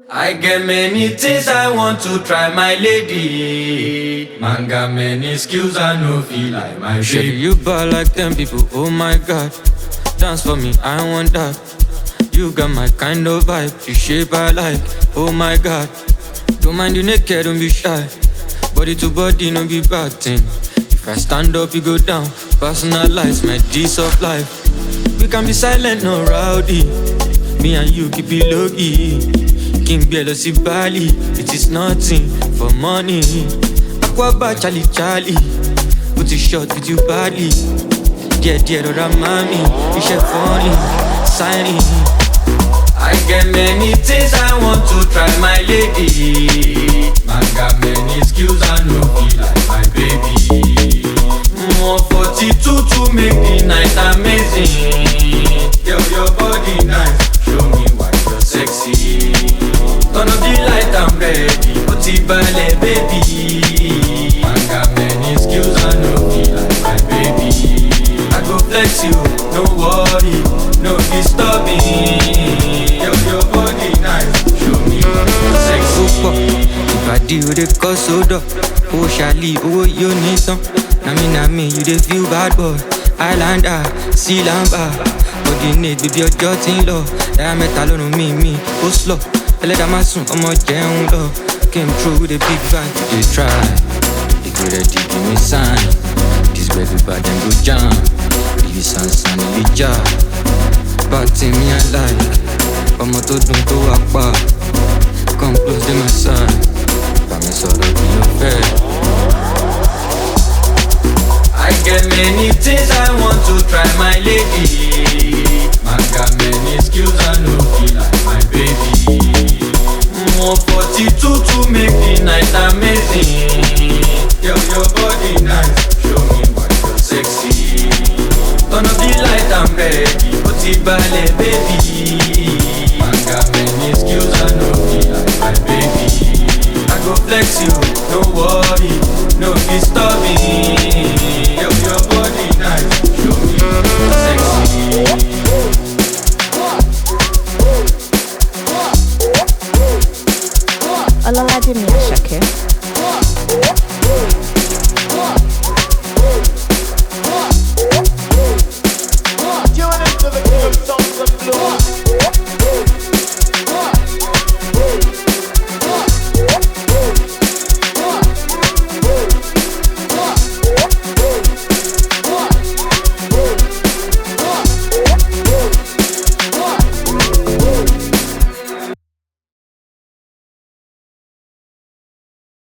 I get many things I want to try, my lady. Man got many skills I know feel like my Shady, baby. you bad like 10 people, oh my god. Dance for me, I want that. You got my kind of vibe, the shape I like, oh my god. Don't mind you naked, don't be shy. Body to body, no be bad thing. If I stand up, you go down. Personalize my G's of life. We can be silent, no rowdy. Me and you keep it low key. King Bielo si Bali, it is nothing for money. Aquaba Charlie Charlie, put it short with you badly. Dear mami, it's funny, signing. I get many things I want to try, my lady. Man got many skills I know feel like my baby. 142 to make the night amazing. Yo, your body nice, show me why you're sexy. Turn up the light, I'm ready. Put it ballet, baby. Man got many skills I know feel like my baby. I go flex you, no worry, no disturbing. Yo, your body nice, show me why you're sexy. If I deal with it, cause so up. Oh, Charlie, oh, you need some. Nami, you dey feel bad boy. Islander, sea lamba. Body need baby, your jotting low. Diameter ló me, ó slow. Ẹlẹ́dàá má sùn, ọmọ jẹun lọ. Came through with a big bang. They try, they go ready, give me sign. This baby bad, them go jam. Billy Sansan, Elijah. Bad thing me I like. Ọmọ tó dùn tó wà pa. Come close to my side. Bá mi sọ̀rọ̀ kí ló fẹ́. I get many things I want to try, my lady. Man got many skills I know feel like my baby. 142 to make the night amazing. Yo, your body nice, show me why you're sexy. Turn up the light, I'm ready. Put it ballet, baby. Man got many skills I know feel like my baby. I go flex you, no worry, no disturbing. Yo, your body nice, show me you're sexy. Ọlọ́ládé mi Àṣàkẹ́.